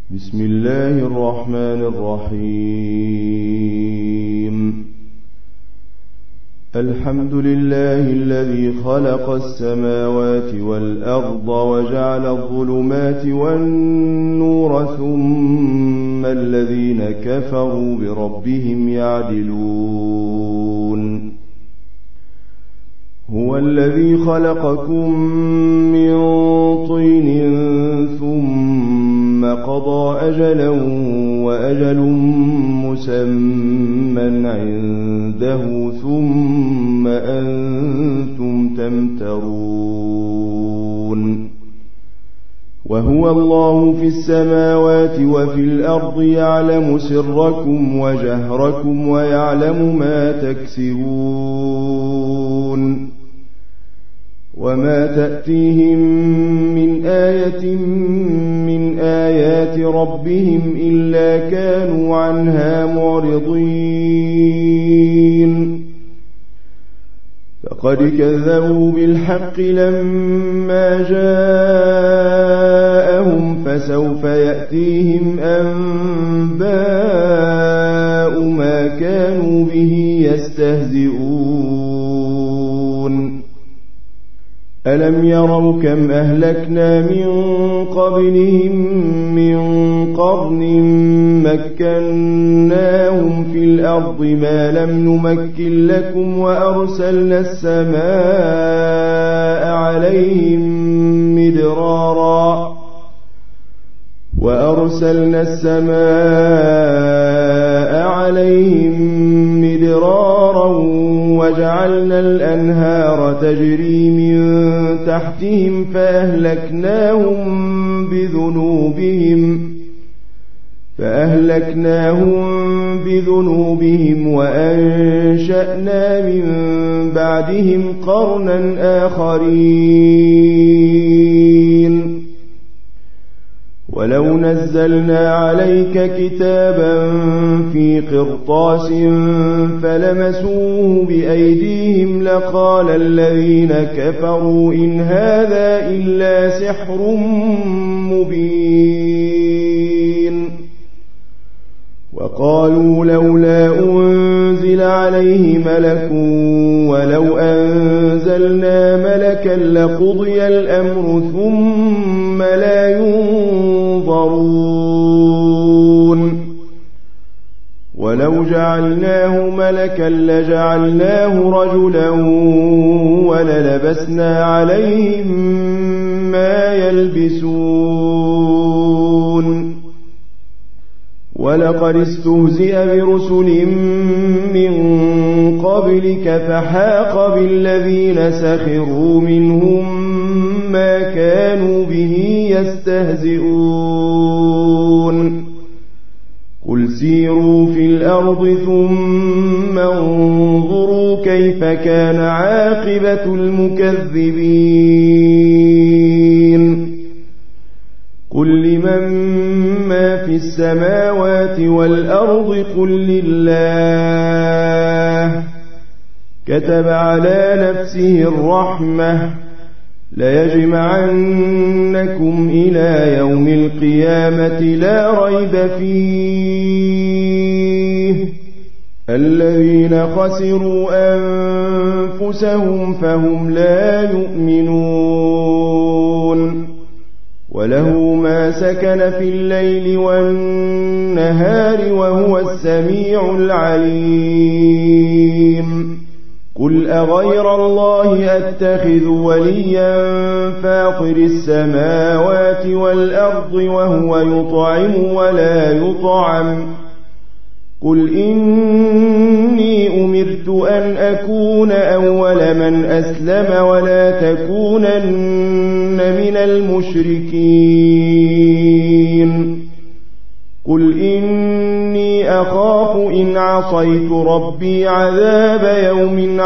بسم الله الرحمن الرحيم. الحمد لله الذي خلق السماوات والأرض وجعل الظلمات والنور ثم الذين كفروا بربهم يعدلون. هو الذي خلقكم من طين ثم قضى أجلا وأجل مسمى عنده ثم أنتم تمترون. وهو الله في السماوات وفي الأرض يعلم سركم وجهركم ويعلم ما تكسبون. وما تأتيهم من آية من آيات ربهم إلا كانوا عنها معرضين. فقد كذبوا بالحق لما جاءهم فسوف يأتيهم أنباء ما كانوا به يستهزئون. ألم يروا كم أهلكنا من قبلهم من قرن مكناهم في الأرض ما لم نمكن لكم وأرسلنا السماء عليهم مدرارا وجعلنا الأنهار تجري من تحتهم فأهلكناهم بذنوبهم وأنشأنا من بعدهم قرنا آخرين. ولو نزلنا عليك كتابا في قرطاس فلمسوه بأيديهم لقال الذين كفروا إن هذا إلا سحر مبين. وقالوا لولا أنزل عليه ملك ولو أنزلنا ملكا لقضي الأمر ثم لا ينظرون. ولو جعلناه ملكا لجعلناه رجلا وللبسنا عليهم ما يلبسون. ولقد استهزئ برسل من قبلك فحاق بالذين سخروا منهم ما كانوا به يستهزئون. قل سيروا في الأرض ثم انظروا كيف كان عاقبة المكذبين. قل لمن ما في السماوات والأرض قل لله. كتب على نفسه الرحمة ليجمعنكم إلى يوم القيامة لا ريب فيه. الذين خسروا أنفسهم فهم لا يؤمنون. وله ما سكن في الليل والنهار وهو السميع العليم. قل أغير الله أتخذ وليا فاطر السماوات والأرض وهو يطعم ولا يطعم. قل إني أمرت أن أكون أول من أسلم ولا تكونن من المشركين. قل إني أخاف إن عصيت ربي عذاب يوم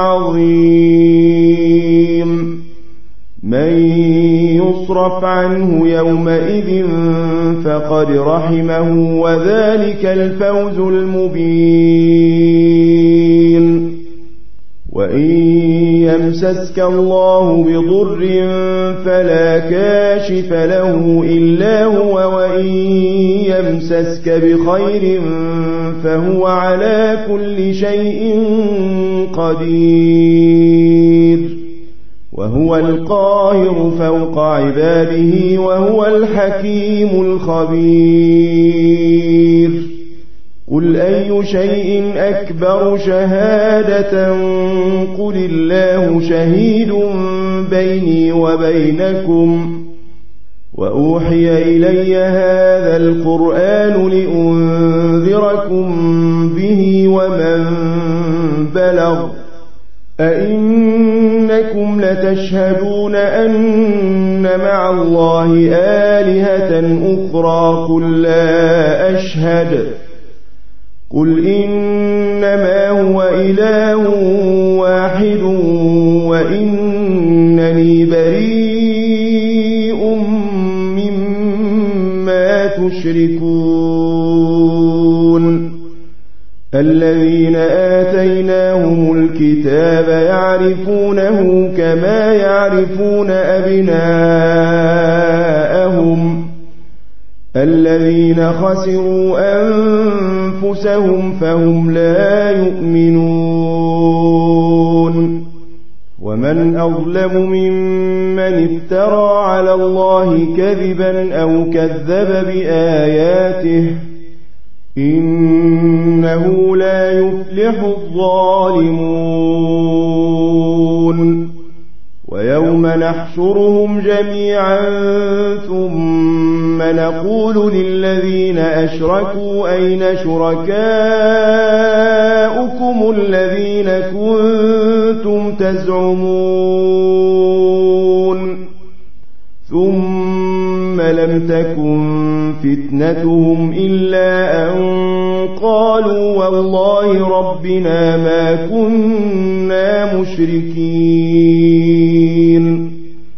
عظيم. من يصرف عنه يومئذ فقد رحمه وذلك الفوز المبين. وإن يمسسك الله بضر لا كاشف له إلا هو وإن يمسسك بخير فهو على كل شيء قدير وهو القاهر فوق عباده وهو الحكيم الخبير قل أي شيء أكبر شهادة قل الله شهيد بيني وبينكم وأوحي إلي هذا القرآن لأنذركم به ومن بلغ أئنكم لتشهدون أن مع الله آلهة أخرى قل لا أشهد قل إنما هو إله واحد وإنني بريء مما تشركون الذين آتيناهم الكتاب يعرفونه كما يعرفون أبناءهم الذين خسروا أنفسهم فهم لا يؤمنون ومن أظلم ممن افترى على الله كذبا أو كذب بآياته إنه لا يفلح الظالمون ويوم نحشرهم جميعا ثم نقول للذين أشركوا أين شركاؤكم الذين كنتم تزعمون ثم لم تكن فتنتهم إلا أن قالوا والله ربنا ما كنا مشركين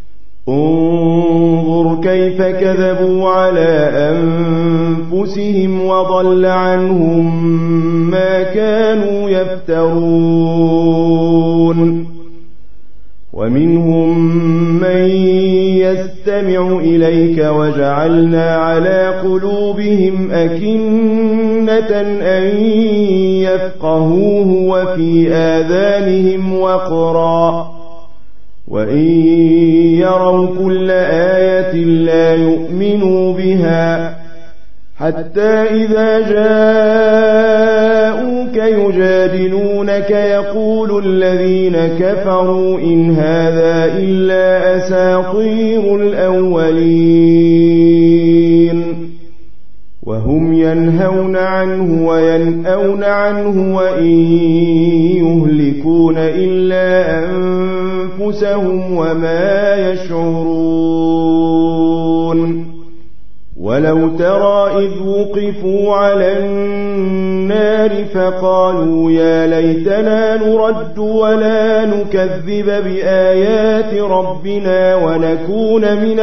انظر كيف كذبوا على أنفسهم وضل عنهم ما كانوا يفترون ومنهم من يستمع إليك وجعلنا على قلوبهم أكنة أن يفقهوه وفي آذانهم وقرا وإن يروا كل آية لا يؤمنوا بها حتى إذا جاءوك يجادلونك يقول الذين كفروا إن هذا إلا أساطير الأولين وهم ينهون عنه وينأون عنه وإن يهلكون إلا أنفسهم وما يشعرون ولو ترى إذ وقفوا على النار فقالوا يا ليتنا نرد ولا نكذب بآيات ربنا ونكون من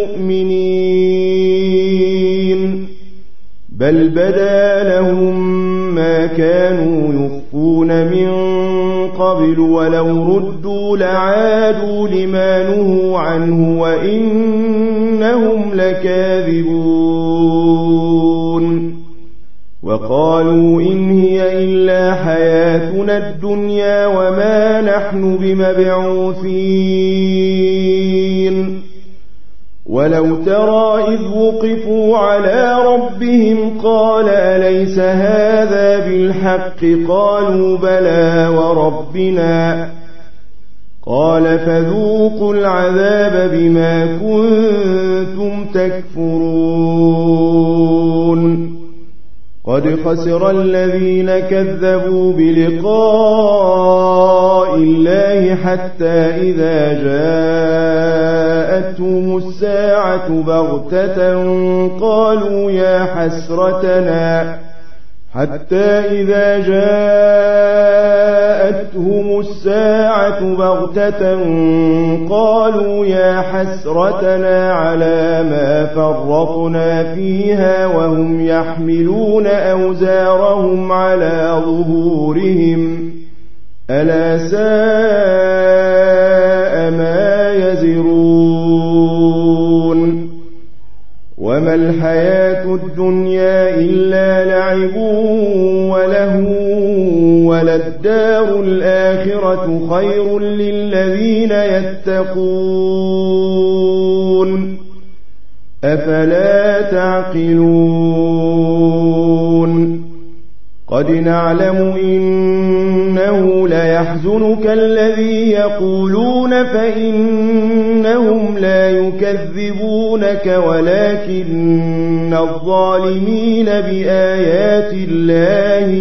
المؤمنين بل بدا لهم ما كانوا يخفون من قبل ولو ردوا لعادوا لما نهوا عنه وإنهم لكاذبون وقالوا إن هي إلا حياتنا الدنيا وما نحن بمبعوثين ولو ترى إذ وقفوا على ربهم قال أليس هذا بالحق قالوا بلى وربنا قال فذوقوا العذاب بما كنتم تكفرون قد خسر الذين كذبوا بلقاء الله حتى إذا جاءتهم الساعة بغتة قالوا يا حسرتنا على ما فرطنا فيها وهم يحملون أوزارهم على ظهورهم ألا ساء ما يزرون وما الحياة الدنيا إلا لعب ولهو وللدار الآخرة خير للذين يتقون أفلا تعقلون قد نعلم إنه ليحزنك الذي يقولون فإنهم لا يكذبونك ولكن الظالمين بآيات الله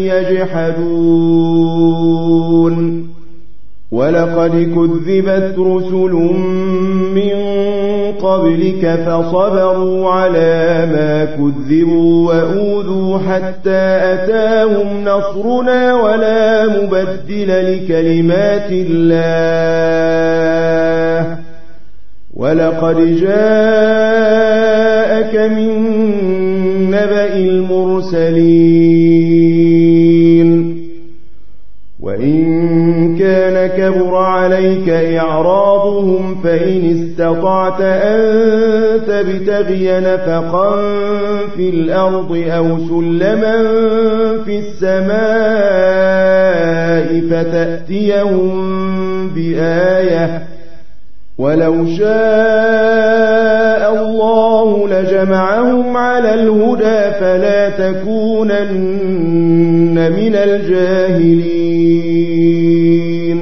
يجحدون ولقد كذبت رسل من قبلك فصبروا على ما كذبوا وأوذوا حتى أتاهم نصرنا ولا مبدل لكلمات الله ولقد جاءك من نبأ المرسلين وإن كان كبر عليك إعراضهم فإن استطعت أن تبتغي نفقا في الأرض أو سلما في السماء فتأتيهم بآية ولو شاء الله لجمعهم على الهدى فلا تكونن من الجاهلين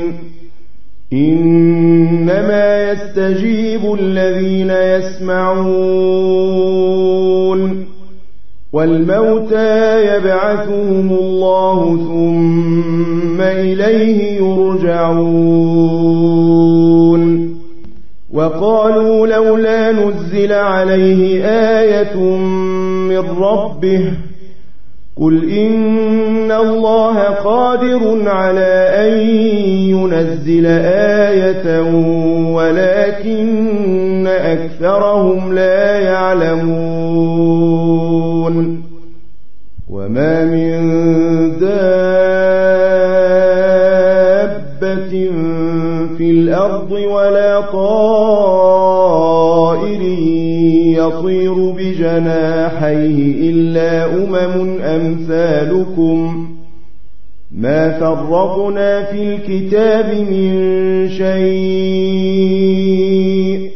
إنما يستجيب الذين يسمعون والموتى يبعثهم الله ثم إليه يرجعون وقالوا لولا نزل عليه آية من ربه قل إن الله قادر على أن ينزل آية ولكن أكثرهم لا يعلمون وما من دابة في الأرض ولا طائر يطير بجناحيه إلا أمثالكم ما فرطنا في الكتاب من شيء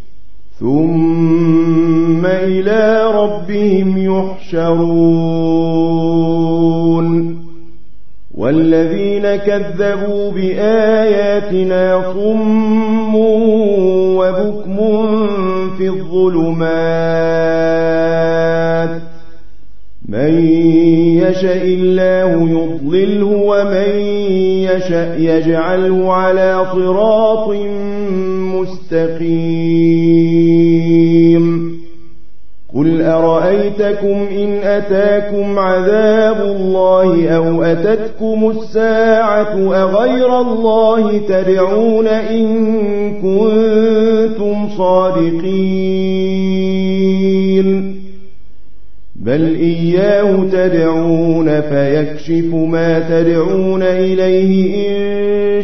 ثم إلى ربهم يحشرون والذين كذبوا بآياتنا صم وبكم في الظلمات من يشاء الله يضلله ومن يشاء يجعله على صراط مستقيم قل أرأيتكم إن أتاكم عذاب الله أو أتتكم الساعة أغير الله تدعون إن كنتم صادقين بل إياه تدعون فيكشف ما تدعون إليه إن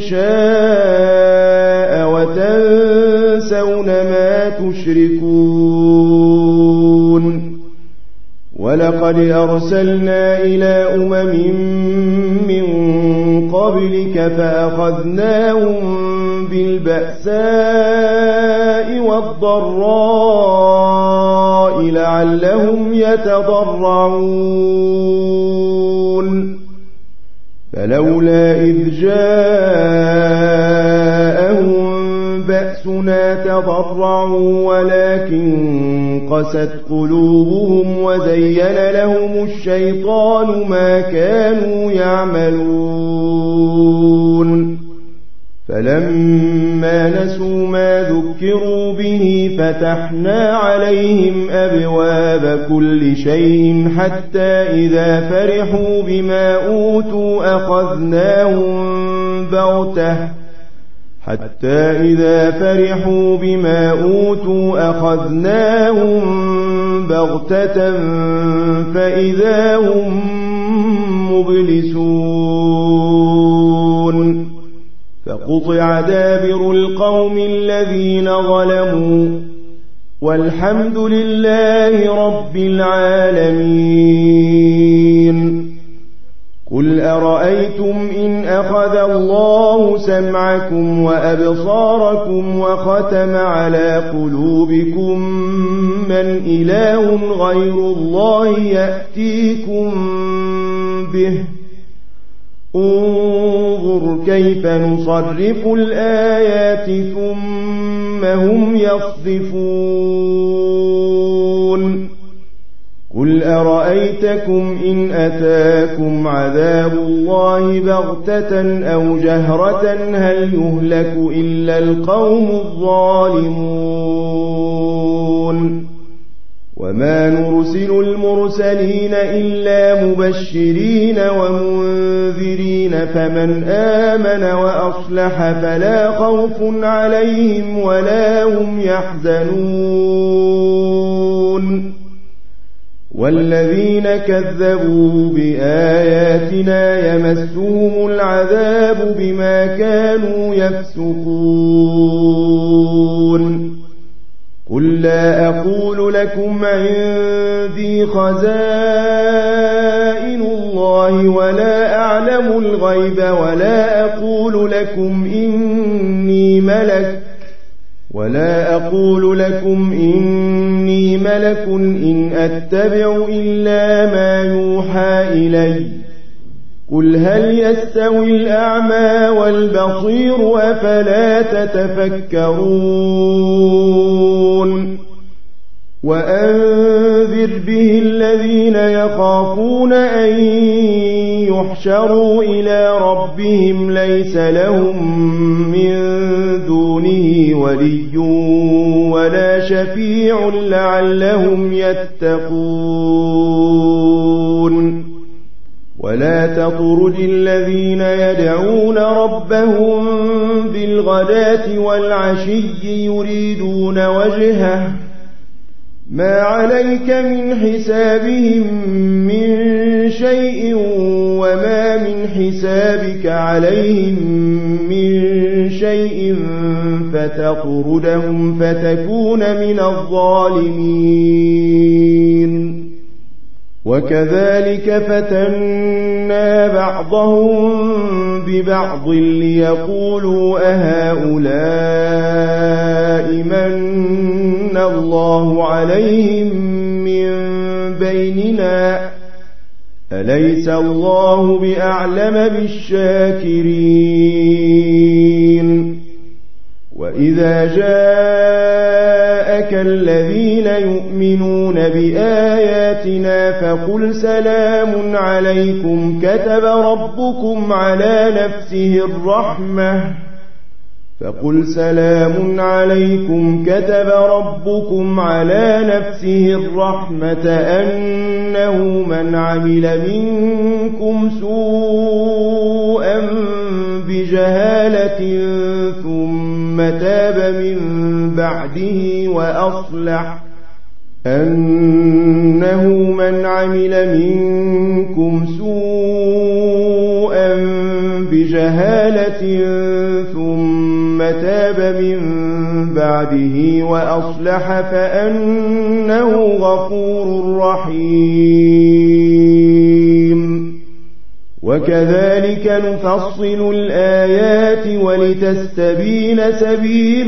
شاء وتنسون ما تشركون ولقد أرسلنا إلى من قبلك فأخذناهم بالبأساء والضراء لعلهم يتضرعون فلولا إذ جاءهم بأسنا تضرعوا ولكن قست قلوبهم وزين لهم الشيطان ما كانوا يعملون فلما نسوا ما ذكروا به فتحنا عليهم أبواب كل شيء حتى إذا فرحوا بما أوتوا أخذناهم بغتة فإذا هم مبلسون فقطع دابر القوم الذين ظلموا والحمد لله رب العالمين. قل أرأيتم إن أخذ الله سمعكم وأبصاركم وختم على قلوبكم من إله غير الله يأتيكم به؟ انظر كيف نصرف الآيات ثم هم يصدفون. قل أرأيتكم إن أتاكم عذاب الله بغتة أو جهرة هل يهلك إلا القوم الظالمون؟ وما نرسل المرسلين إلا مبشرين ومنذرين فمن آمن وأصلح فلا خوف عليهم ولا هم يحزنون. والذين كذبوا بآياتنا يمسهم العذاب بما كانوا يفسقون. قل لا أقول لكم عندي خزائن الله ولا أعلم الغيب ولا أقول لكم إني ملك إن أتبع إلا ما يوحى إلي. قل هل يستوي الأعمى والبصير أفلا تتفكرون. وأنذر به الذين يخافون أن يحشروا إلى ربهم ليس لهم من دونه ولي ولا شفيع لعلهم يتقون. ولا تطرد الذين يدعون ربهم بالغداة والعشي يريدون وجهه ما عليك من حسابهم من شيء وما من حسابك عليهم من شيء فتطردهم فتكون من الظالمين. وكذلك فتنا بعضهم ببعض ليقولوا أهؤلاء من الله عليهم من بيننا أليس الله بأعلم بالشاكرين. وإذا جاءك الذين يؤمنون بآياتنا فقل سلام عليكم كتب ربكم على نفسه الرحمة أنه من عمل منكم سوءا بجهالة ثم تاب من بعده وأصلح فأنه غفور رحيم. وكذلك نفصل الآيات ولتستبين سبيل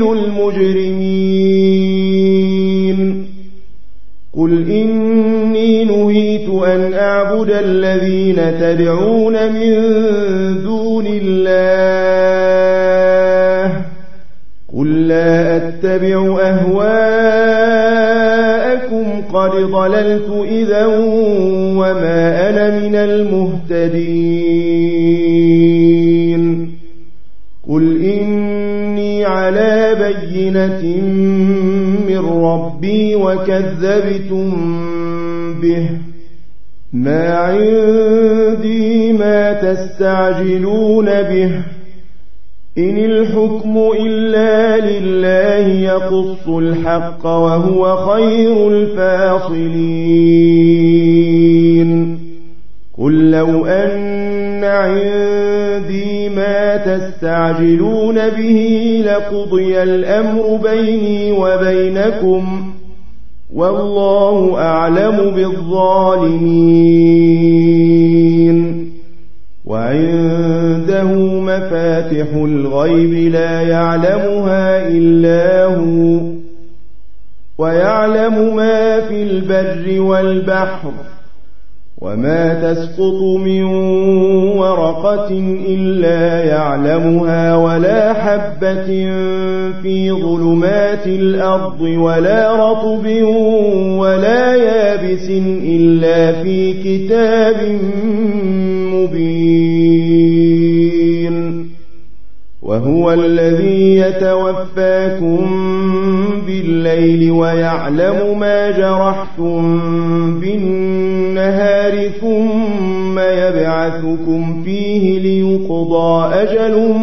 المجرمين. قل إني نهيت أن أعبد الذين تدعون من دون الله. قل لا أتبع أهواءكم قد ضللت إذا وما أنا من المهتدين. قل إني على بينة من ربي وكذبتم به ما عندي ما تستعجلون به إن الحكم إلا لله يقص الحق وهو خير الفاصلين. قل لو أن عندي ما تستعجلون به لقضي الأمر بيني وبينكم والله أعلم بالظالمين. وعنده مفاتح الغيب لا يعلمها إلا هو، ويعلم ما في البر والبحر، وما تسقط من ورقة إلا يعلمها، ولا حبة في ظلمات الأرض، ولا رطب ولا يابس إلا في كتاب مبين. وهو الذي يتوفاكم بالليل ويعلم ما جرحتم بالنهار، ثم يبعثكم فيه ليقضى أجل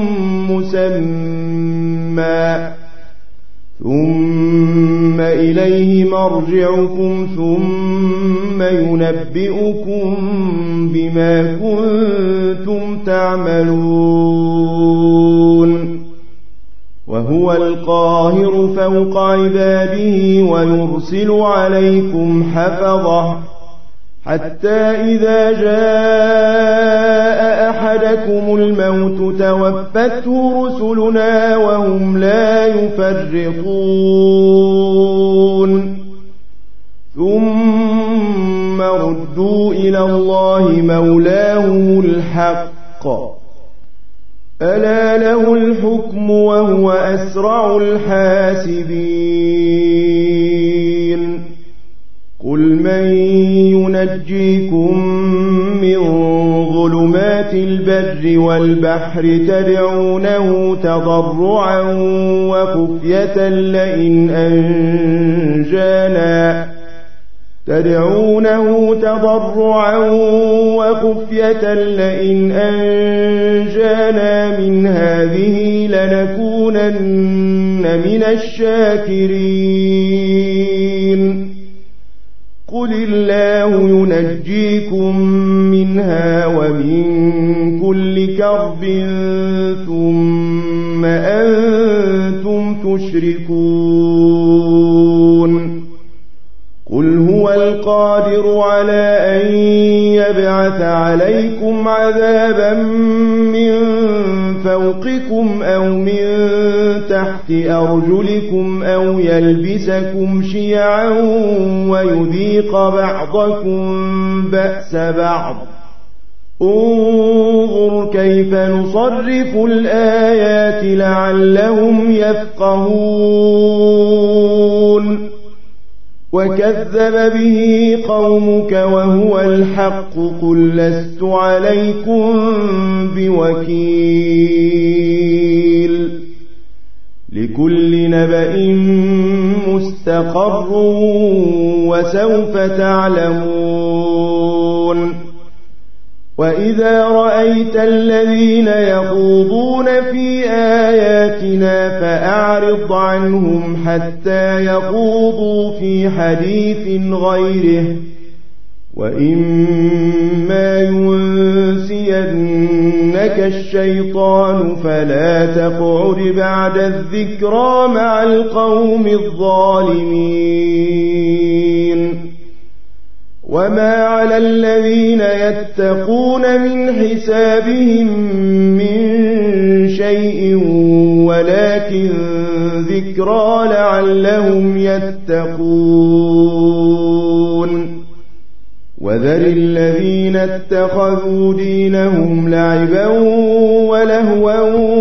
مسمى، ثم إليه مرجعكم ثم ينبئكم بما كنتم تعملون. وهو القاهر فوق عباده ويرسل عليكم حفظة، حتى إذا جاء أحدكم الموت توفته رسلنا وهم لا يفرطون، ثم ردوا إلى الله مولاهم الحق، ألا له الحكم وهو أسرع الحاسبين. قل من ينجيكم من ظلمات البر والبحر تدعونه وخفية لئن أنجانا من هذه لنكونن من الشاكرين. قل الله ينجيكم منها ومن كل كرب ثم أنتم تشركون. قل هو القادر على أن يبعث عليكم عذابا من فوقكم أو من تحت أرجلكم أو يلبسكم شيعا ويذيق بعضكم بأس بعض. انظر كيف نصرف الآيات لعلهم يفقهون. وكذب به قومك وهو الحق قل لست عليكم بوكيل. لكل نبأ مستقر وسوف تعلمون. وإذا رأيت الذين يخوضون في آياتنا فأعرض عنهم حتى يخوضوا في حديث غيره، وإما ينسينك الشيطان فلا تقعد بعد الذكرى مع القوم الظالمين. وما على الذين يتقون من حسابهم من شيء ولكن ذكرى لعلهم يتقون. وذر الذين اتخذوا دينهم لعبا ولهوا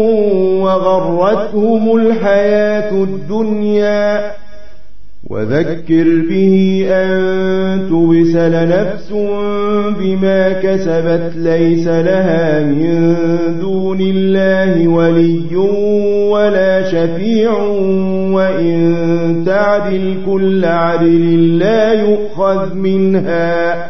وغرتهم الحياة الدنيا، وذكر به أن تبسل نفس بما كسبت ليس لها من دون الله ولي ولا شفيع، وإن تعدل كل عدل لا يؤخذ منها.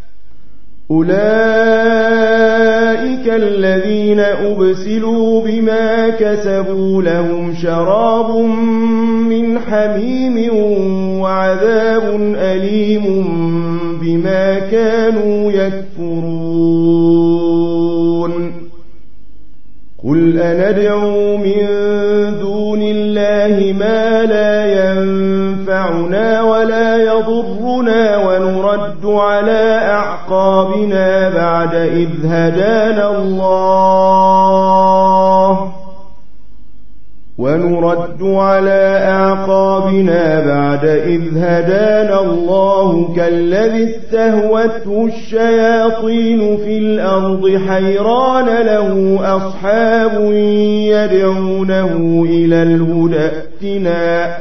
أولئك الذين أبسلوا بما كسبوا لهم شراب من حميم وعذاب أليم بما كانوا يكفرون. قل أندعو من دون الله ما لا ينفعنا ولا يضرنا ونرد على أعقابنا بعد إذ هدانا الله كالذي استهوته الشياطين في الأرض حيران له أصحاب يدعونه إلى الهدى ائتنا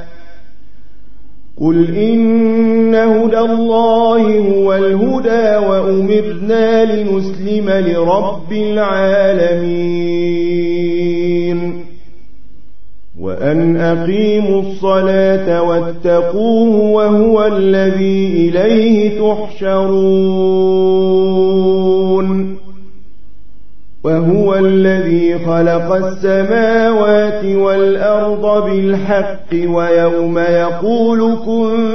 قل إن هدى الله هو الهدى وأمرنا لنسلم لرب العالمين وأن أقيموا الصلاة واتقوه وهو الذي إليه تحشرون وهو الذي خلق السماوات والأرض بالحق ويوم يقول كن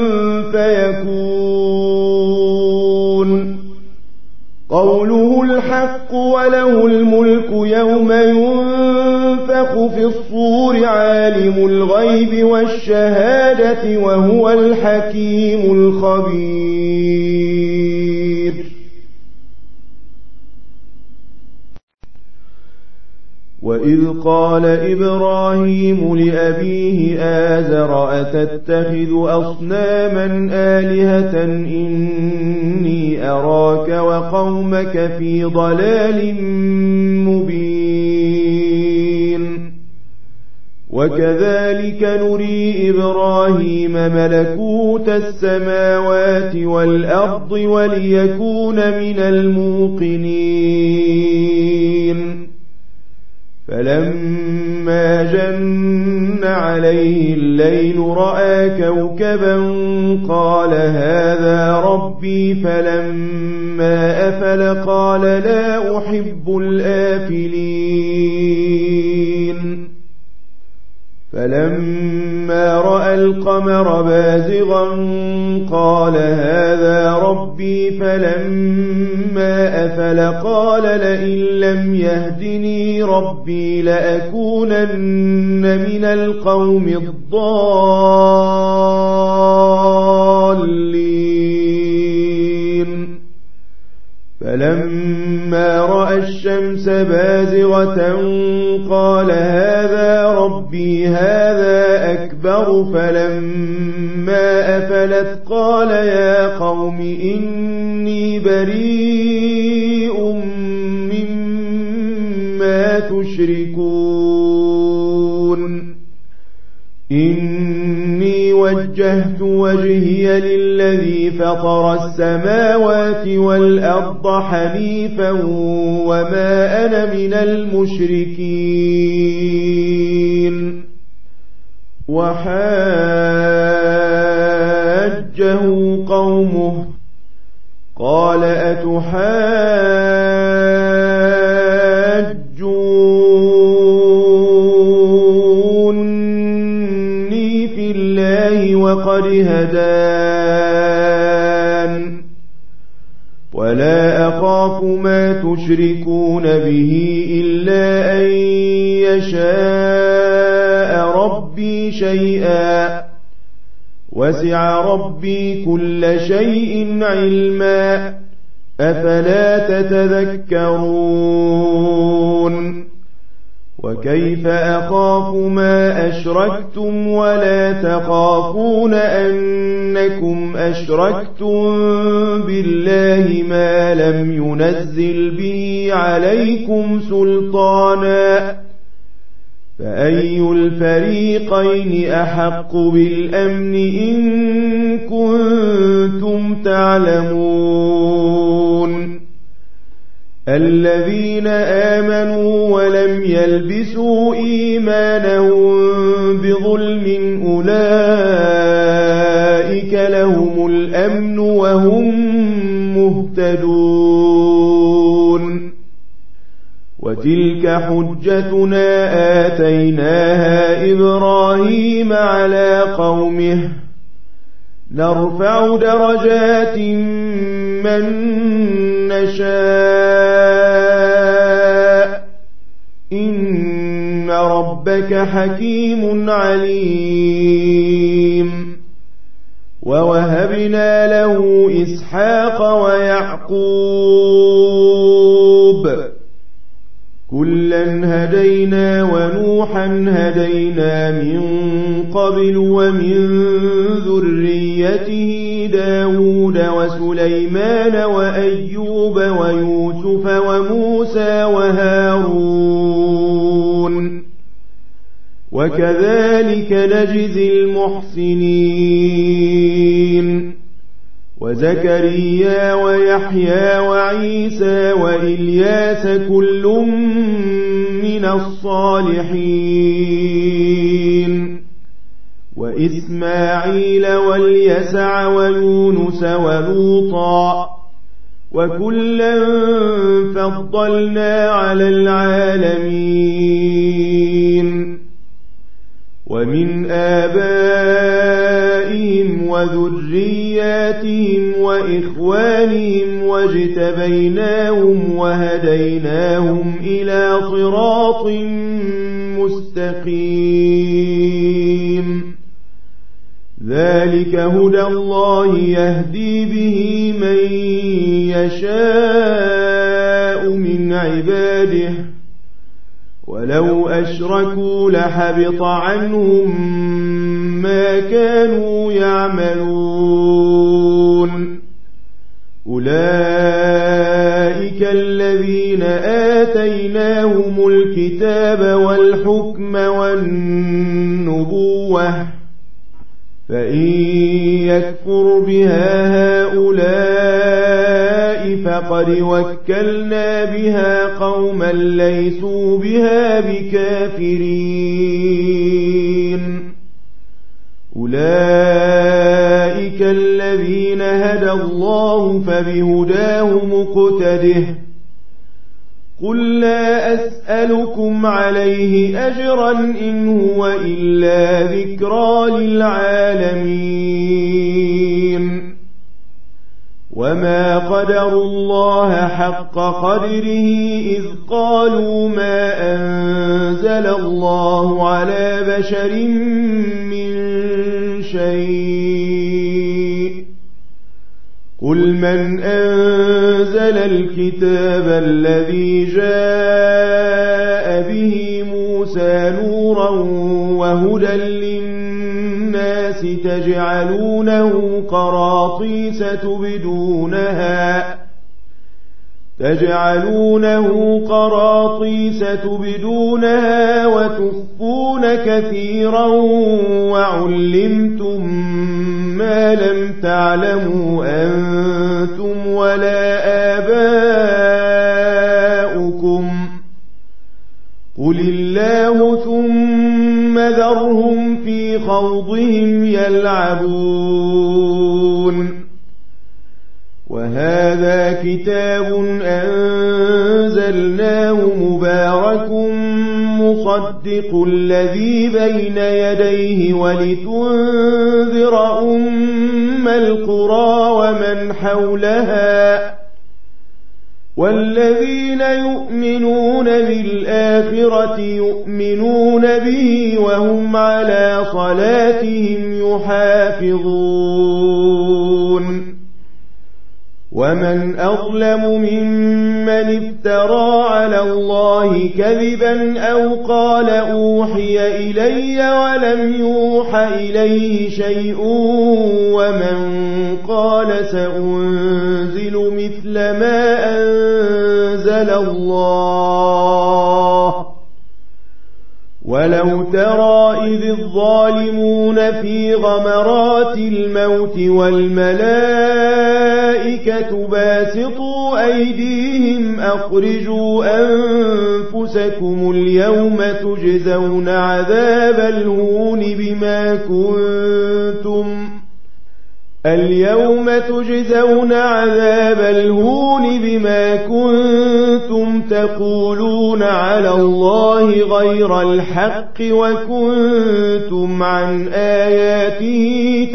فيكون قوله الحق وله الملك يوم ينفخ في الصور عالم الغيب والشهادة وهو الحكيم الخبير وإذ قال إبراهيم لأبيه آزر أتتخذ أصناما آلهة إني أراك وقومك في ضلال مبين وكذلك نري إبراهيم ملكوت السماوات والأرض وليكون من الموقنين فلما جن عليه الليل رأى كوكبا قال هذا ربي فلما أفل قال لا أحب الآفلين فلما رأى القمر بازغا قال هذا ربي فلما أفل قال لئن لم يهدني ربي لأكونن من القوم الضالين فلما رأى الشمس بازغة قال هذا ربي هذا أكبر فلما أفلت قال يا قوم إني بريء مما تشركون إني وجهت وجهي للذي فطر السماوات والأرض حنيفا وما أنا من المشركين وحاجه قومه قال أتحاجوني في الله وقد هدان ولا أخاف ما تشركون به إلا أن يشاء ربي شيئا وسع ربي كل شيء علما أفلا تتذكرون وكيف أخاف ما أشركتم ولا تخافون أنكم أشركتم بالله ما لم ينزل به عليكم سلطانا فأي الفريقين أحق بالأمن إن كنتم تعلمون الذين آمنوا ولم يلبسوا إيمانهم بظلم أولئك لهم الأمن وهم مهتدون وتلك حجتنا آتيناها إبراهيم على قومه نرفع درجات من نشاء إن ربك حكيم عليم ووهبنا له إسحاق ويعقوب كلا هدينا ونوحا هدينا من قبل ومن ذريته داود وسليمان وأيوب ويوسف وموسى وهارون وكذلك نجزي المحسنين وزكريا ويحيى وعيسى وإلياس كل من الصالحين وإسماعيل واليسع ويونس ولوطا وكلا فضلنا على العالمين ومن آبائهم وذرياتهم وإخوانهم واجتبيناهم وهديناهم إلى صراط مستقيم ذلك هدى الله يهدي به من يشاء من عباده ولو أشركوا لحبط عنهم ما كانوا يعملون أولئك الذين آتيناهم الكتاب والحكم والنبوة فإن يكفر بها هؤلاء فقد وكلنا بها قوما ليسوا بها بكافرين أولئك الذين هدى الله فبهداه مقتده قل لا أسألكم عليه أجرا إن هو إلا ذكرى للعالمين وما قدروا الله حق قدره إذ قالوا ما أنزل الله على بشر من شيء قل من أنزل الكتاب الذي جاء به موسى نورا وهدى للناس تجعلونه قراطيس تبدونها وتخفون كثيرا وعلمتم ما لم تعلموا أنتم ولا آباؤكم قل الله ثم ذرهم في خوضهم يلعبون وهذا كتاب أنزلناه مبارك مصدق الذي بين يديه ولتنذر أم القرى ومن حولها والذين يؤمنون بالآخرة يؤمنون به وهم على صلاتهم يحافظون ومن أظلم ممن افترى على الله كذبا أو قال أوحي إلي ولم يوح إليه شيء ومن قال سأنزل مثل ما أنزل الله ولو ترى إذ الظالمون في غمرات الموت والملائكة باسطوا أيديهم أخرجوا أنفسكم اليوم تجزون عذاب الهون بما كنتم تقولون على الله غير الحق وكنتم عن آياته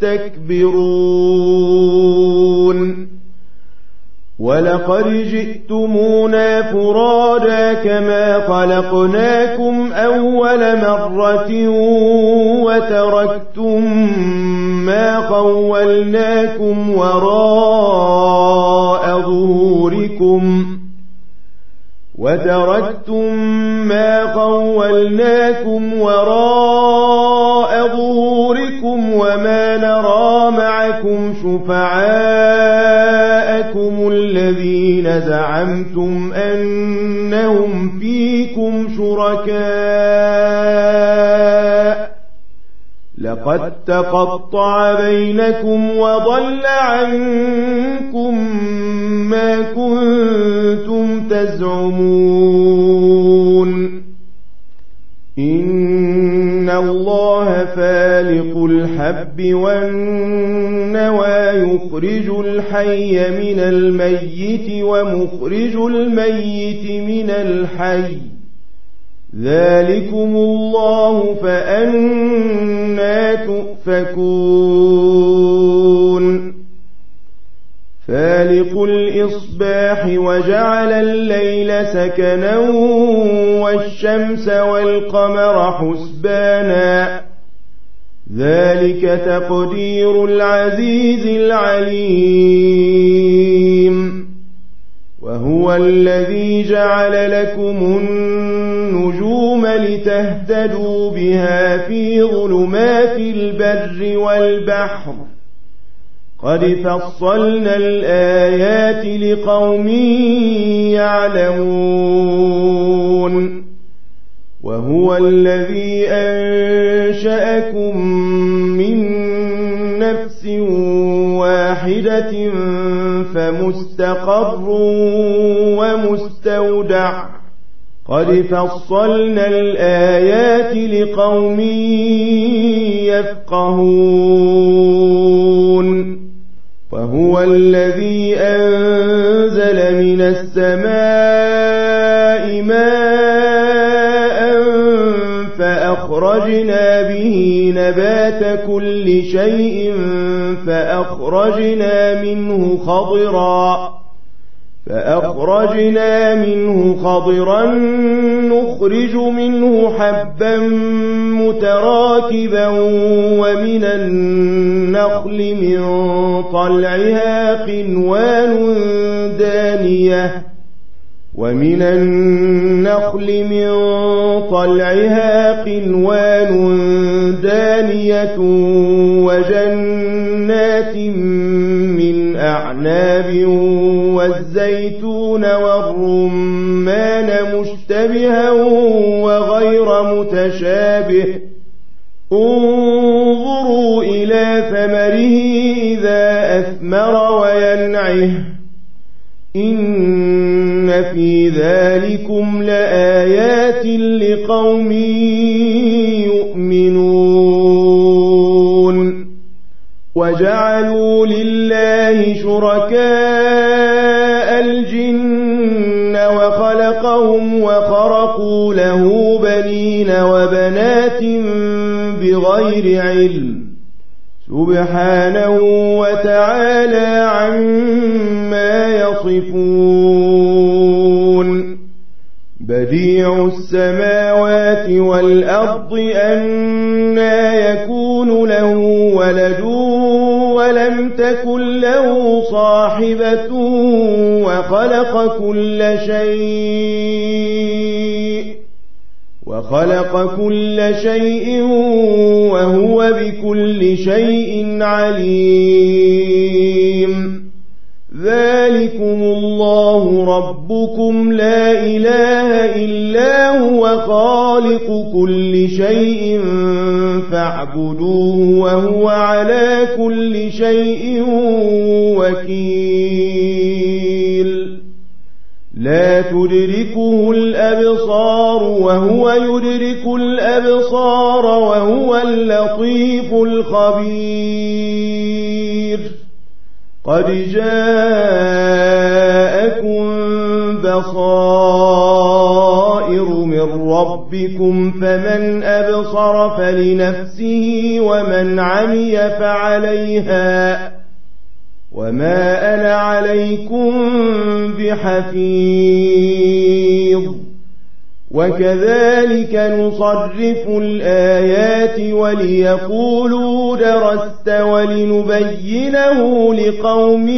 تستكبرون ولقد جئتمونا فرادا كما خلقناكم أول مرة وتركتم ما خولناكم خولناكم وراء ظهوركم وتركتم ما خولناكم وراء ظهوركم وما نرى معكم شفعاءكم الذين زعمتم أنهم فيكم شركاء لقد تقطع بينكم وضل عنكم ما كنتم تزعمون إن الله فالق الحب والنوى يخرج الحي من الميت ومخرج الميت من الحي ذلكم الله فأنى تؤفكون فالق الإصباح وجعل الليل سكنا والشمس والقمر حسبانا ذلك تقدير العزيز العليم وهو الذي جعل لكم النجوم لتهتدوا بها في ظلمات البر والبحر قد فصلنا الآيات لقوم يعلمون وهو الذي أنشأكم من نفس واحدة فمستقر ومستودع قد فصلنا الآيات لقوم يفقهون وهو الذي أنزل من السماء ماء فأخرجنا به نبات كل شيء فأخرجنا منه خضرا نخرج منه حبا متراكبا ومن النخل من طلعها قنوان دانية وجنات من أعناب والزيتون والرمان مشتبها وغير متشابه انظروا إلى ثمره إذا أثمر وينعه إن في ذلكم لآيات لقوم يؤمنون وجعلوا لله شركاء الجن وخلقهم وخرقوا له بنين وبنات بغير علم سبحانه وتعالى عما يصفون بديع السماوات والأرض أنى يكون له ولد ولم تكن له صاحبة وخلق كل شيء وهو بكل شيء عليم ذلكم الله ربكم لا إله إلا هو خالق كل شيء فاعبدوه وهو على كل شيء وكيل لا تدركه الأبصار وهو يدرك الأبصار وهو اللطيف الخبير قد جاءكم بصائر من ربكم فمن أبصر فلنفسه ومن عمي فعليها وما أنا عليكم بحفيظ وكذلك نصرف الآيات وليقولوا درست ولنبينه لقوم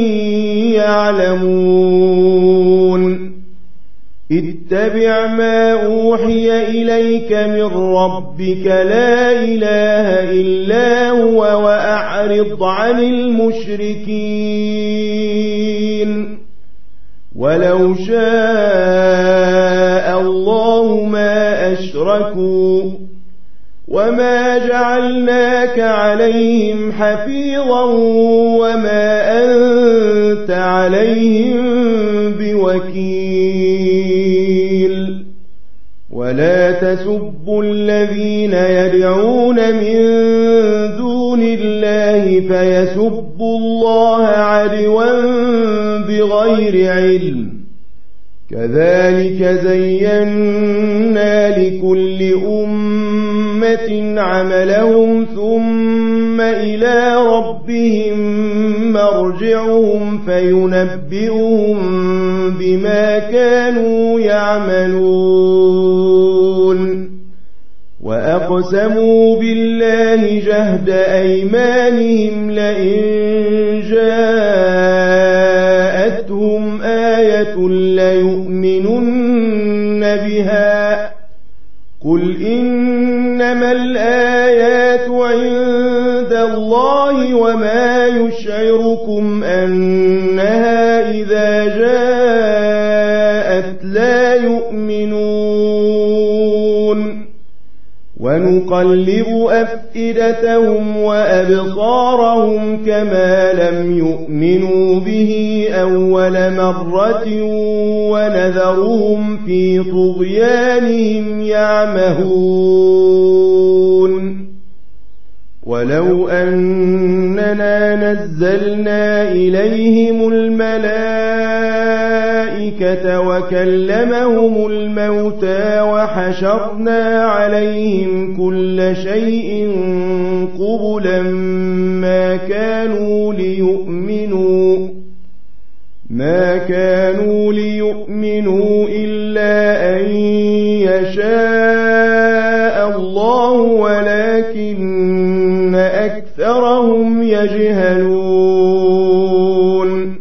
يعلمون اتبع ما أوحي إليك من ربك لا إله إلا هو وأعرض عن المشركين ولو شاء الله ما أشركوا وما جعلناك عليهم حفيظا وما أنت عليهم بوكيل ولا تسبوا الذين يدعون من دون الله فيسبوا الله عدوا بغير علم كذلك زينا لكل أمة عملهم ثم إلى ربهم مرجعهم فينبئهم بما كانوا يعملون وأقسموا بالله جهد أيمانهم لئن جاءتهم آية ليؤمنن بها قل إنما الآيات عند الله وما يشعركم أنها إذا جاءت لا يؤمنون ونقلب أفئدتهم وأبصارهم كما لم يؤمنوا به أول مرة ونذرهم في طغيانهم يعمهون ولو أننا نزلنا إليهم الملائكة وكلمهم الموتى وحشرنا عليهم كل شيء قبلا ما كانوا ليؤمنوا إلا أن يشاء الله ولكن أكثرهم يجهلون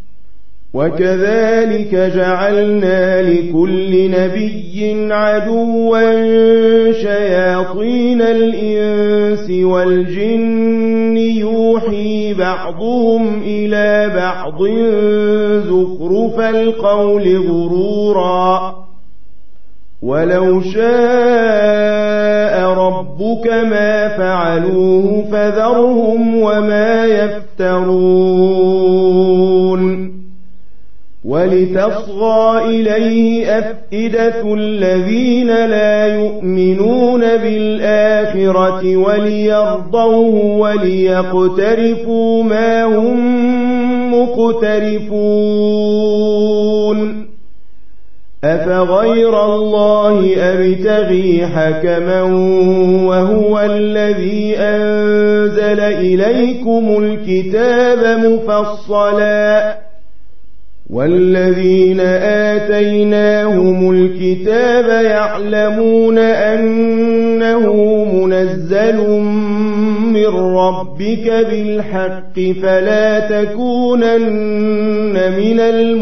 وكذلك جعلنا لكل نبي عدوا شياطين الإنس والجن يوحي بعضهم إلى بعض زخرف القول غرورا ولو شاء ربك ما فعلوه فذرهم وما يفترون ولتصغى إليه أفئدة الذين لا يؤمنون بالآخرة وليرضوه وليقترفوا ما هم مقترفون أفغير الله أبتغي حكما وهو الذي أنزل إليكم الكتاب مفصلا والذين آتيناهم الكتاب يعلمون أنه منزل من ربك بالحق فلا تكونن من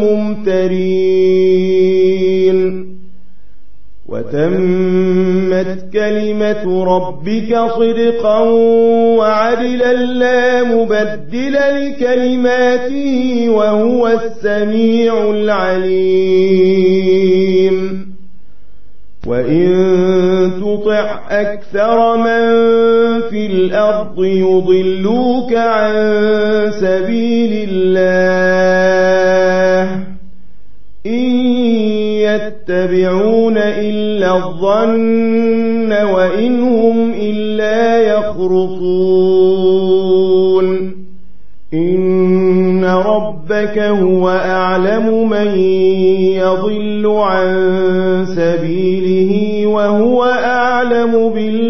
الممترين وتمت كلمة ربك صدقا وعدلا لا مبدل لكلماته وهو السميع العليم وإن تطع أكثر من في الأرض يضلوك عن سبيل الله إن يتبعون إلا الظن وإن هم إلا يخرصون إن ربك هو أعلم من يضل عن سبيله وهو أعلم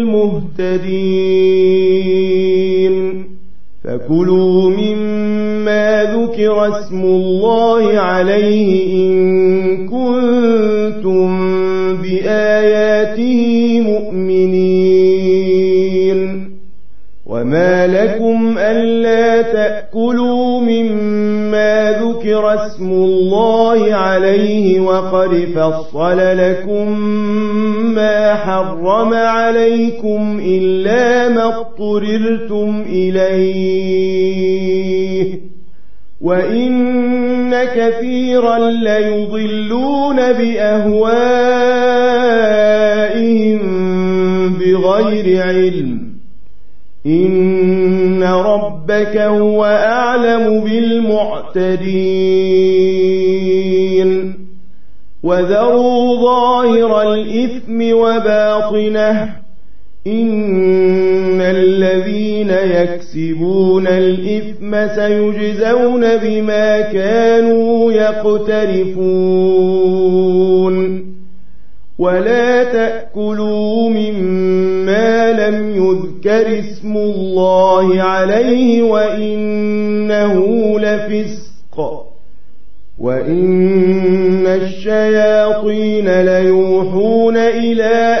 بالمهتدين فكلوا مما ذكر اسم الله عليه إن كنتم بآياته مؤمنين وما لكم ألا تأكلوا مما ذكر اسم الله عليه وقد فصل لكم ما حرم عليكم إلا ما اضطررتم إليه وإن كثيرا ليضلون بأهوائهم بغير علم إن ربك هو أعلم بالمعتدين وذروا ظاهر الإثم وباطنه إن الذين يكسبون الإثم سيجزون بما كانوا يقترفون ولا تأكلوا مما لم يذكر اسم الله عليه وإنه لفسق وإن الشياطين ليوحون إلى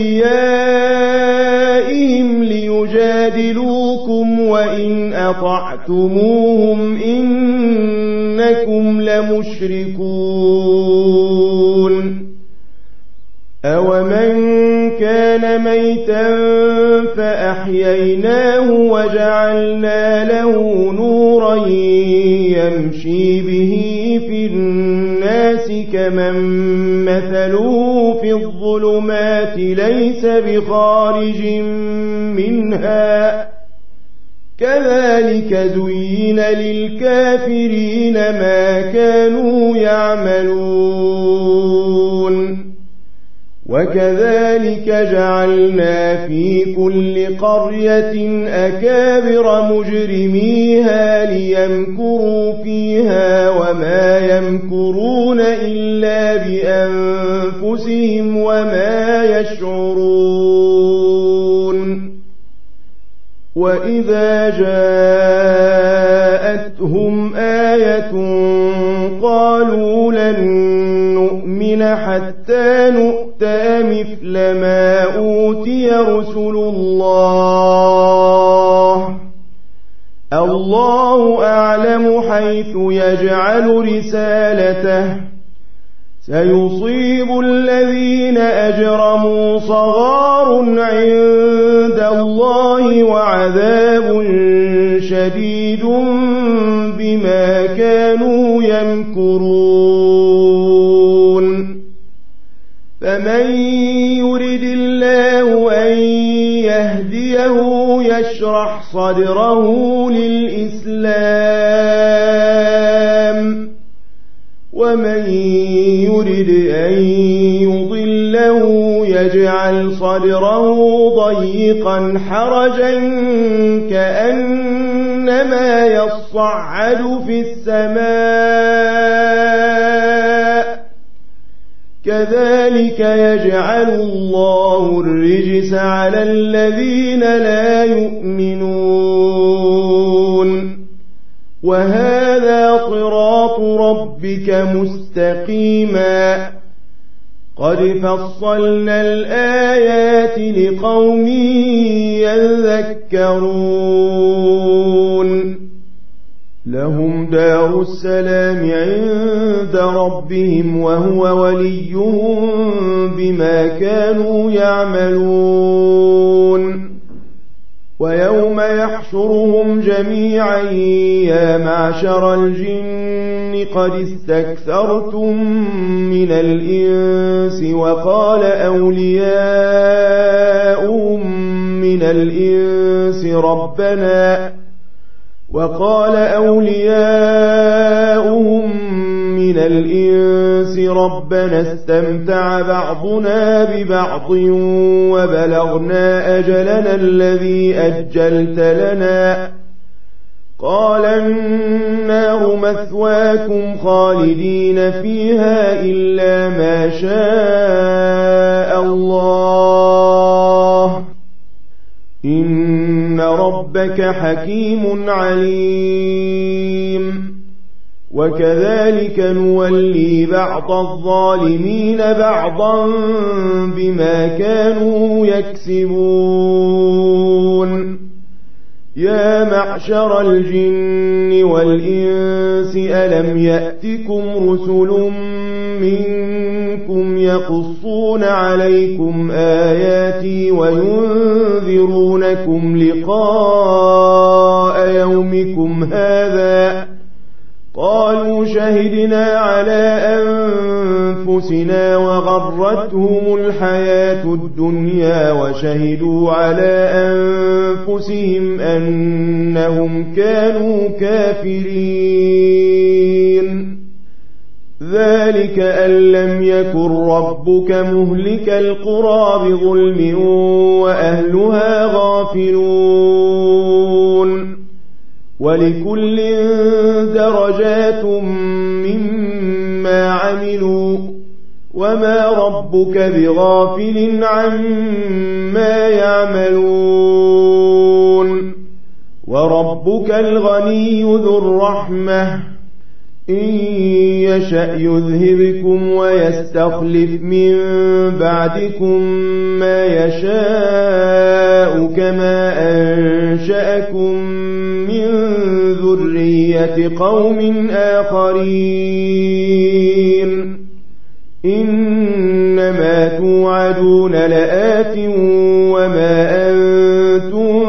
أوليائهم ليجادلوكم وإن أطعتموهم إنكم لمشركون أومن كان ميتا فأحييناه وجعلنا له نورا يمشي به في الناس كمن مثله في الظلمات ليس بخارج منها كذلك زين للكافرين ما كانوا يعملون وكذلك جعلنا في كل قرية أكابر مجرميها ليمكروا فيها وما يمكرون إلا بأنفسهم وما يشعرون وإذا جاءتهم آية قالوا لن نؤمن حتى نؤتى مثل ما أوتي رسل الله الله أعلم حيث يجعل رسالته سيصيب الذين أجرموا صغار عند الله وعذاب شديد بما كانوا يمكرون فمن يرد الله أن يهديه يشرح صدره للإسلام ومن يرد أن يضله يجعل صدره ضيقا حرجا كأنما يصعد في السماء كذلك يجعل الله الرجس على الذين لا يؤمنون وهذا صراط ربك مستقيما قد فصلنا الآيات لقوم يذكرون لهم دار السلام عند ربهم وهو وليهم بما كانوا يعملون ويوم يحشرهم جميعا يا معشر الجن قد استكثرتم من الإنس وقال أولياؤهم من الإنس ربنا استمتع بعضنا ببعض وبلغنا أجلنا الذي أجلت لنا قال النار مثواكم خالدين فيها إلا ما شاء الله إن ربك حكيم عليم وكذلك نولي بعض الظالمين بعضا بما كانوا يكسبون يا معشر الجن والإنس ألم يأتكم رسل منكم يقصون عليكم آياتي وينذرونكم لقاء يومكم هذا قالوا شهدنا على أنفسنا وغرتهم الحياة الدنيا وشهدوا على أنفسهم أنهم كانوا كافرين ذلك أن لم يكن ربك مهلك القرى بظلم وأهلها غافلون ولكل درجات مما عملوا وما ربك بغافل عما يعملون وربك الغني ذو الرحمة إن يشأ يذهبكم ويستخلف من بعدكم ما يشاء كما أنشأكم من ذرية قوم آخرين إنما توعدون لآت وما أنتم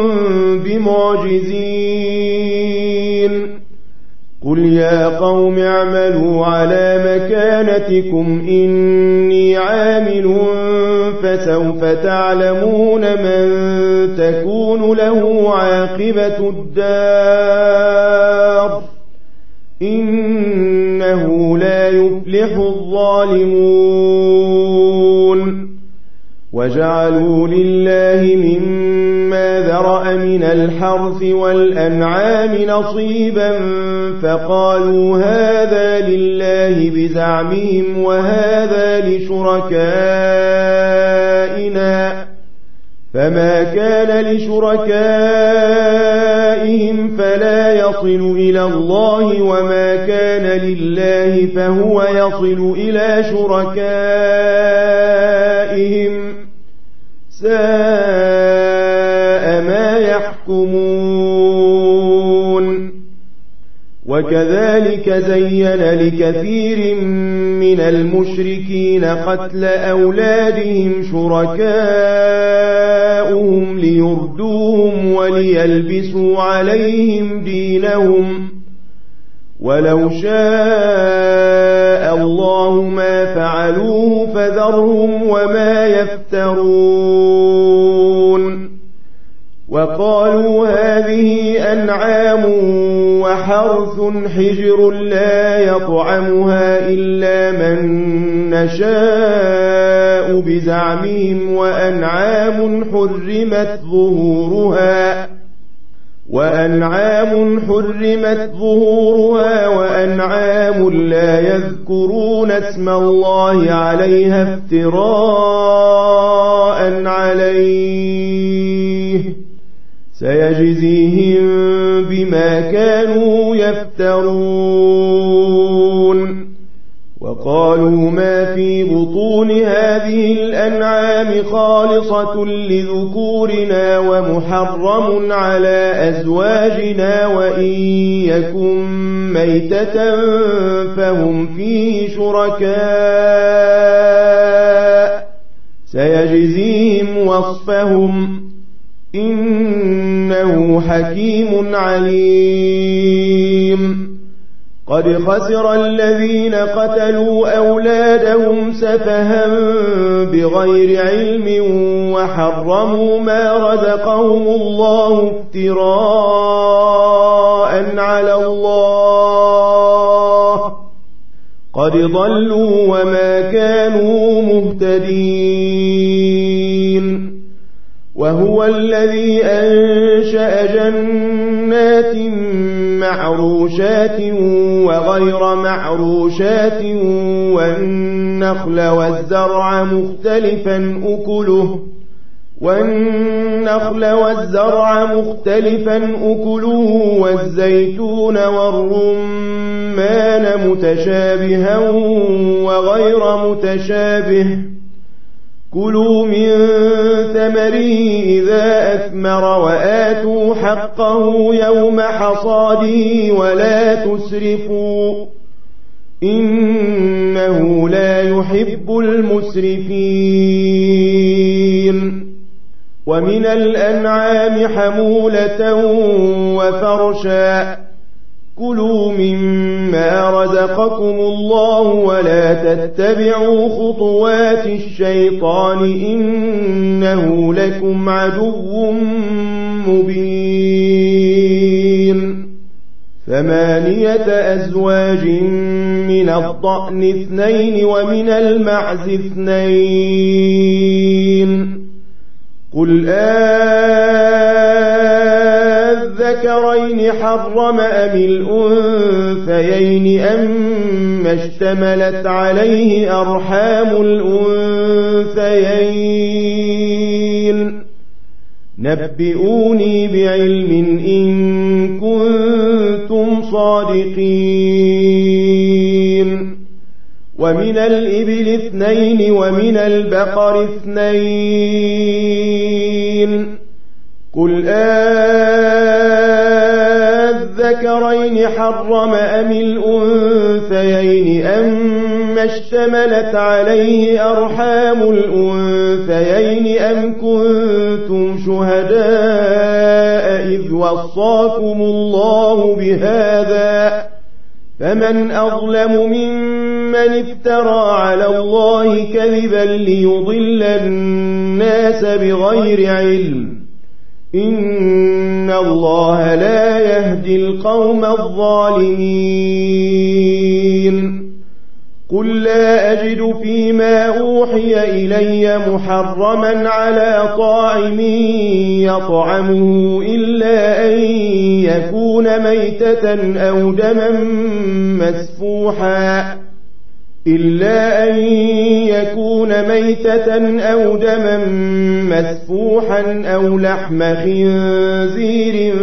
بمعجزين قل يا قوم اعملوا على مكانتكم إني عامل فسوف تعلمون من تكون له عاقبة الدار إنه لا يفلح الظالمون وجعلوا لله مما ذرأ من الحرث والأنعام نصيبا فقالوا هذا لله بزعمهم وهذا لشركائنا فما كان لشركائهم فلا يصل إلى الله وما كان لله فهو يصل إلى شركائهم ساء ما يحكمون وكذلك زين لكثير من المشركين قتل أولادهم شركاؤهم ليردوهم وليلبسوا عليهم دينهم ولو شاء الله ما فعلوه فذرهم وما يفترون وقالوا هذه أنعام وحرث حجر لا يطعمها إلا من نشاء بزعمهم وأنعام حرمت ظهورها وأنعام لا يذكرون اسم الله عليها افتراء عليه سيجزيهم بما كانوا يفترون وقالوا ما في بطون هذه الأنعام خالصة لذكورنا ومحرم على أزواجنا وإن يكن ميتة فهم فيه شركاء سيجزيهم وصفهم إنه حكيم عليم قد خسر الذين قتلوا أولادهم سفها بغير علم وحرموا ما رزقهم الله افتراء على الله قد ضلوا وما كانوا مهتدين وهو الذي أنشأ جنات معروشات وغير معروشات والنخل والزرع مختلفا أكله والنخل والزرع مختلفا أكله والزيتون والرمان متشابها وغير متشابه كلوا من ثمره إذا أثمر وآتوا حقه يوم حصاده ولا تسرفوا إنه لا يحب المسرفين ومن الأنعام حمولة وفرشا كلوا مما رزقكم الله ولا تتبعوا خطوات الشيطان إنه لكم عدو مبين 8 أزواج من الضأن 2 ومن المعز 2 قل الذكرين حرم أم الأنثيين أما اشتملت عليه أرحام الأنثيين نبئوني بعلم إن كنتم صادقين ومن الإبل 2 ومن البقر 2 قل الذكرين حرم أم الأنثيين أما اشتملت عليه أرحام الأنثيين أم كنتم شهداء إذ وصاكم الله بهذا فمن أظلم ممن افترى على الله كذبا ليضل الناس بغير علم إن الله لا يهدي القوم الظالمين قل لا أجد فيما أوحي إلي محرما على طاعم يطعمه إلا أن يكون ميتة أو دما مسفوحا أو لحم خنزير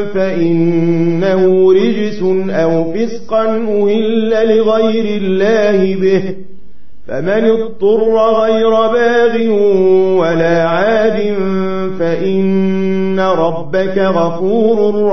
فإنه رجس أو فسقا أهل لغير الله به فمن اضطر غير باغ ولا عاد فإن ربك غفور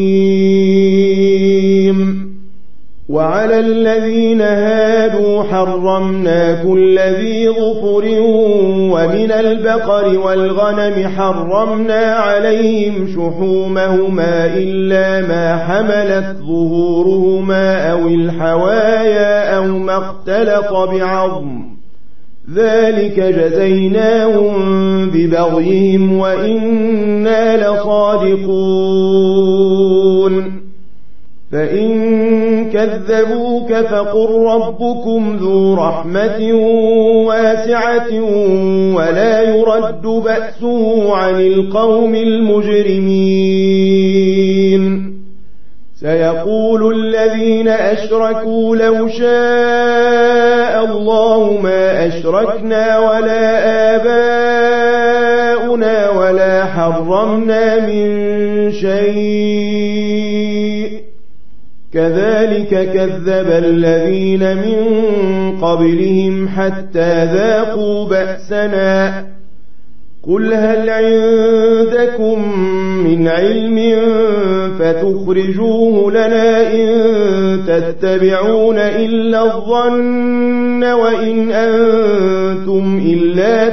رحيم وعلى الذين هادوا حرمنا كل ذي ظفر ومن البقر والغنم حرمنا عليهم شحومهما إلا ما حملت ظهورهما أو الحوايا أو ما اختلط بعظم ذلك جزيناهم ببغيهم وإنا لصادقون فإن كذبوك فقل ربكم ذو رحمة واسعة ولا يرد بأسه عن القوم المجرمين سيقول الذين أشركوا لو شاء الله ما أشركنا ولا آباؤنا ولا حرمنا من شيء كذلك كذب الذين من قبلهم حتى ذاقوا بأسنا قل هل عندكم من علم فتخرجوه لنا إن تتبعون إلا الظن وإن أنتم إلا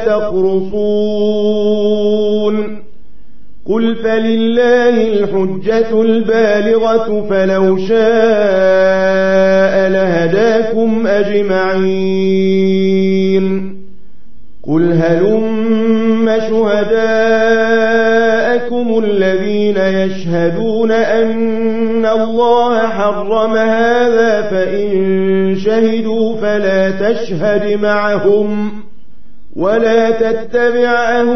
تخرصون قل فلله الحجة البالغة فلو شاء لهداكم أجمعين قل هلم شهداءكم الذين يشهدون أن الله حرم هذا فإن شهدوا فلا تشهد معهم ولا تتبع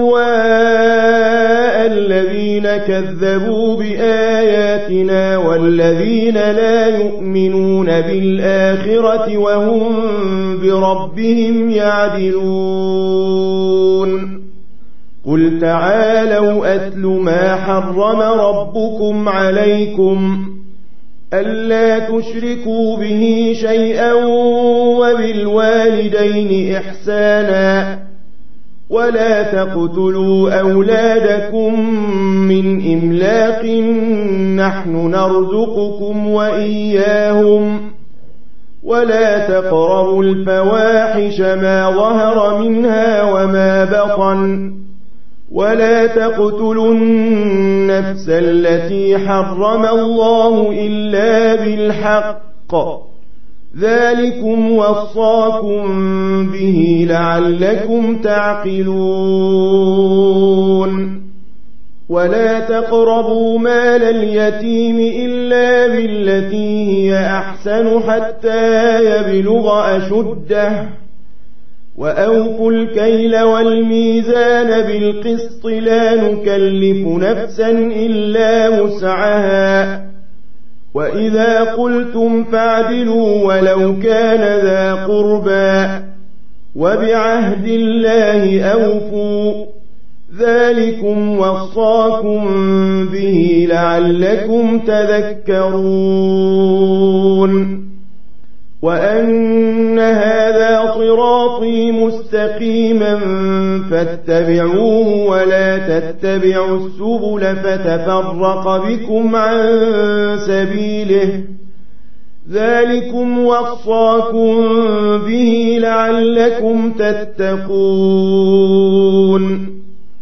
أهواء الذين كذبوا بآياتنا والذين لا يؤمنون بالآخرة وهم بربهم يعدلون قل تعالوا أتل ما حرم ربكم عليكم ألا تشركوا به شيئا وبالوالدين إحسانا ولا تقتلوا أولادكم من إملاق نحن نرزقكم وإياهم ولا تقربوا الفواحش ما ظهر منها وما بطن ولا تقتلوا النفس التي حرم الله إلا بالحق ذلكم وصاكم به لعلكم تعقلون ولا تقربوا مال اليتيم إلا بالتي هي أحسن حتى يبلغ أشده وأوفوا الكيل والميزان بالقسط لا نكلف نفسا إلا وسعها وإذا قلتم فاعدلوا ولو كان ذا قربى وبعهد الله أوفوا ذلكم وصاكم به لعلكم تذكرون وأن هذا صراطي مستقيما فاتبعوه ولا تتبعوا السبل فتفرق بكم عن سبيله ذلكم وصاكم به لعلكم تتقون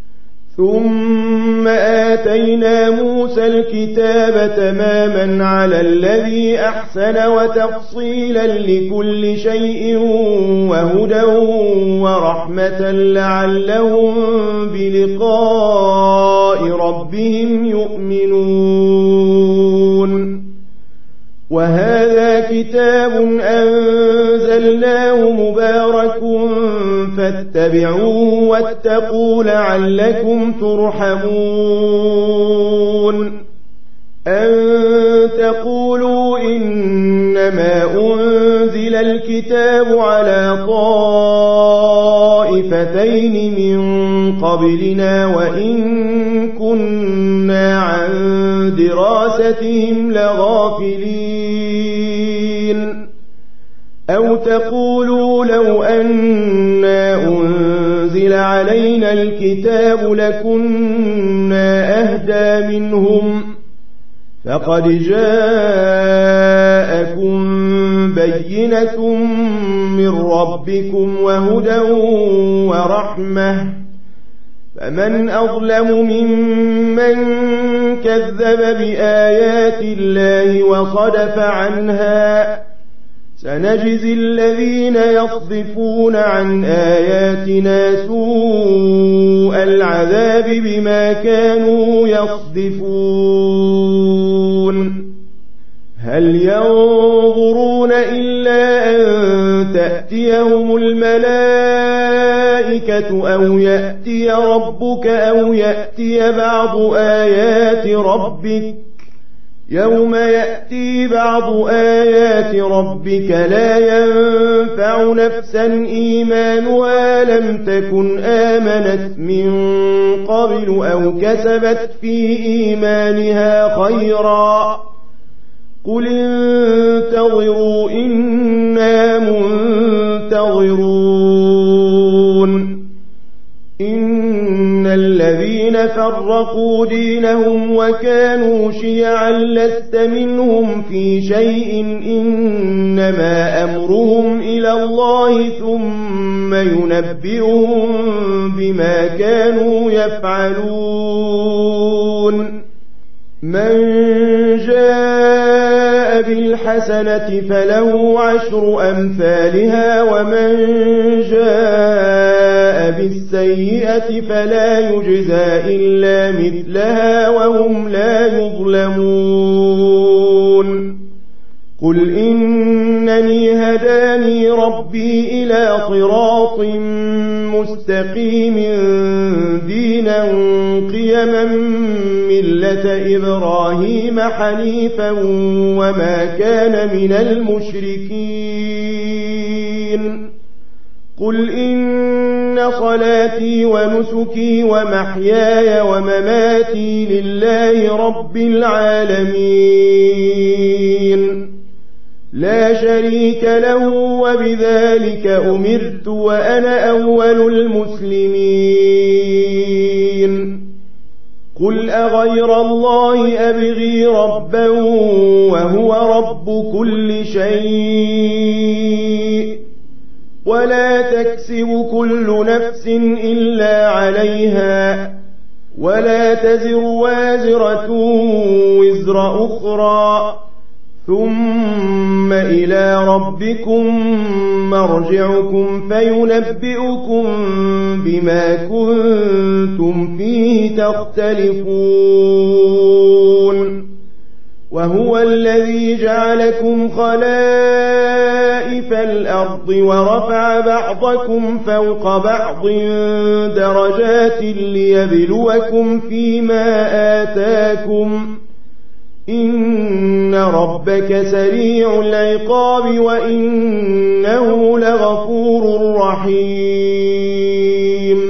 ثم آتينا موسى الكتاب تماما على الذي أحسن وتفصيلا لكل شيء وهدى ورحمة لعلهم بلقاء ربهم يؤمنون وهذا كتاب أنزلناه مبارك فاتبعوه واتقوا لعلكم ترحمون أن تقولوا إنما أنزل الكتاب على طائفتين من قبلنا وإن كنا عن دراستهم لغافلين أو تقولوا لو أنا أنزل علينا الكتاب لكنا أهدى منهم فقد جاءكم بينة من ربكم وهدى ورحمة فمن أظلم ممن كذب بآيات الله وصدف عنها سنجزي الذين يصدفون عن آياتنا سوء العذاب بما كانوا يصدفون هل ينظرون إلا أن تأتيهم الملائكة أو يأتي ربك أو يأتي بعض آيات ربك يوم يأتي بعض آيات ربك لا ينفع نفسا إيمانها لم تكن آمنت من قبل أو كسبت في إيمانها خيرا قل انتظروا إنا منتظرون إن الذين فرقوا دينهم وكانوا شيعا لست منهم في شيء إنما أمرهم إلى الله ثم ينبئهم بما كانوا يفعلون من جاء بالحسنة فله عشر أمثالها ومن جاء بالسيئة فلا يجزى إلا مثلها وهم لا يظلمون قل إنني هداني ربي إلى صراط مستقيم دينا قيما ملة إبراهيم حنيفا وما كان من المشركين قل إن صلاتي ونسكي ومحياي ومماتي لله رب العالمين لا شريك له وبذلك أمرت وأنا أول المسلمين قل أغير الله أبغي ربا وهو رب كل شيء ولا تكسب كل نفس إلا عليها ولا تزر وازرة وزر أخرى ثم إلى ربكم مرجعكم فينبئكم بما كنتم فيه تختلفون وهو الذي جعلكم خلائف الأرض ورفع بعضكم فوق بعض درجات ليبلوكم فيما آتاكم إن ربك سريع العقاب وإنه لغفور رحيم